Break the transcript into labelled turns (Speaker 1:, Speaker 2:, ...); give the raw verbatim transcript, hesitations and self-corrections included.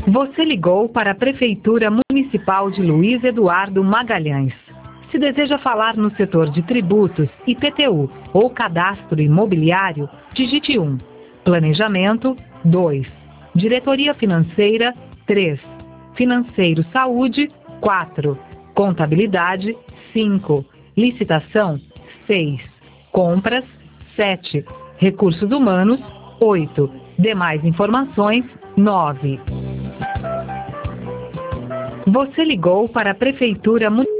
Speaker 1: Você ligou para a Prefeitura Municipal de Luiz Eduardo Magalhães. Se deseja falar no setor de tributos, I P T U ou cadastro imobiliário, digite um. Planejamento, dois. Diretoria Financeira, três. Financeiro Saúde, quatro. Contabilidade, cinco. Licitação, seis. Compras, sete. Recursos Humanos, oito. Demais informações, nove. Você ligou para a Prefeitura Municipal.